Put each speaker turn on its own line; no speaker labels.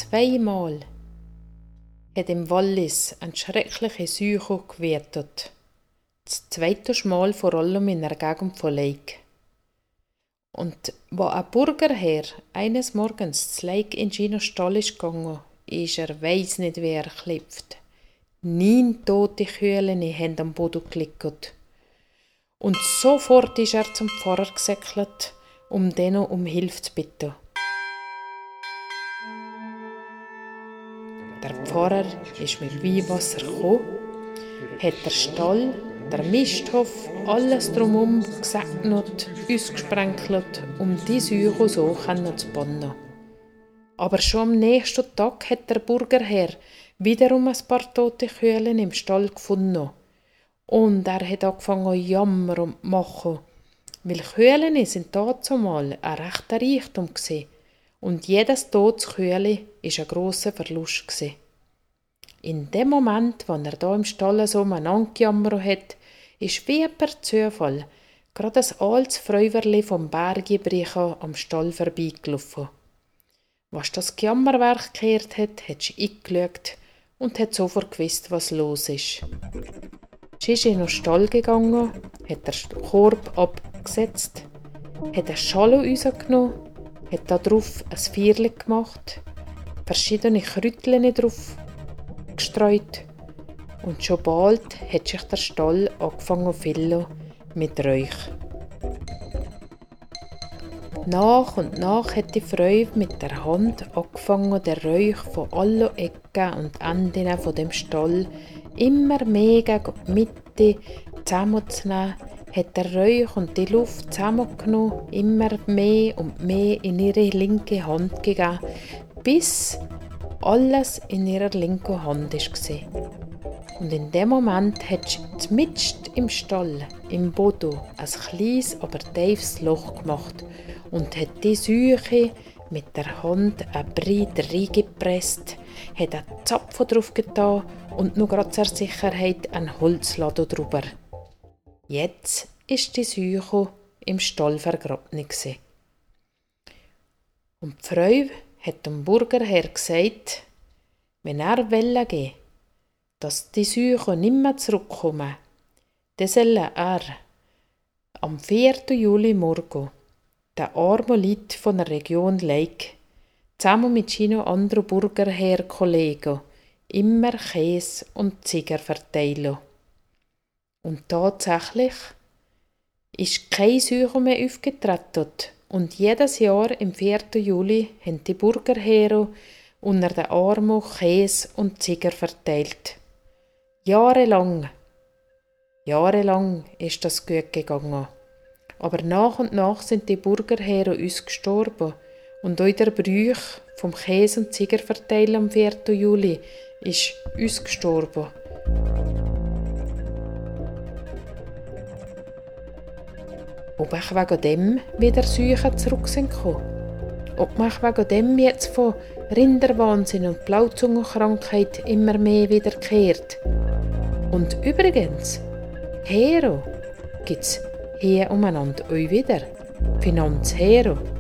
Zweimal hat im Wallis eine schreckliche Seuche gewütet. Das zweite Mal vor allem in der Gegend von Lake. Und wo ein Burgerherr eines Morgens zu Lake in seinen Stall ist gegangen, ist weiss nicht, wie er klopft. 9 tote Kühe haben am Boden gelegen. Und sofort ist er zum Pfarrer gesäckelt, um den um Hilfe zu bitten. Der Pfarrer ist mit Weihwasser gekommen, hat den Stall, den Misthof, alles drumherum gesegnet, ausgesprenkelt, um die Säure so zu bannen. Aber schon am nächsten Tag hat der Burgerherr wiederum ein paar tote Kühe im Stall gefunden. Und er hat angefangen zu jammern und zu machen. Weil Kühe sind dazumal ein rechter Reichtum gewesen. Und jedes totes Kühle war ein grosser Verlust gewesen. In dem Moment, als er da im Stall so umeinander gejammert hat, ist wie per Zufall gerade ein altes Fräuwerli vom Bergebrechen am Stall vorbeigelaufen. Was das Jammerwerk gehört hat, hat sie eingeschaut und hat sofort gewusst, was los ist. Sie ist in den Stall gegangen, hat den Korb abgesetzt, hat einen Schalo rausgenommen, hat darauf ein Vierli gemacht, verschiedene Kräutchen drauf gestreut und schon bald hat sich der Stall angefangen zu füllen mit Räuch. Nach und nach hat die Frau mit der Hand angefangen, den Räuch von allen Ecken und Enden von dem Stall immer mehr gegen die Mitte zusammenzunehmen, hat der Räuch und die Luft zusammengenommen, immer mehr und mehr in ihre linke Hand gegeben, bis alles in ihrer linken Hand war. Und in dem Moment hat sie mitten im Stall, im Boden, ein kleines, aber tiefes Loch gemacht und hat die Säure mit der Hand ein breit reingepresst, hat einen Zapfen drauf getan und nur gerade zur Sicherheit einen Holzladen drüber. Jetzt ist die Säure im Stall vergraben. Und die Frau hat dem Burgerherr gesagt, wenn er will, dass die Säure nicht mehr zurückkommen, dann soll er am 4. Juli morgen den armen Leuten von der Region Lake zusammen mit seinen anderen Burgerherr-Kollegen immer Käse und Ziger verteilen. Und tatsächlich ist keine Säure mehr aufgetreten und jedes Jahr im 4. Juli haben die Burgerherren unter den Armen Käse und Ziger verteilt. Jahrelang ist das gut gegangen. Aber nach und nach sind die Burgerherren ausgestorben und auch der Brauch vom Käse und Ziger verteilen am 4. Juli ist ausgestorben. Ob ich wegen dem wieder Seuchen zurück sind gekommen? Ob mich wegen dem jetzt von Rinderwahnsinn und Blauzungenkrankheit immer mehr wiederkehrt? Und übrigens, Hero gibt's hier umeinander euch wieder. Finanzhero.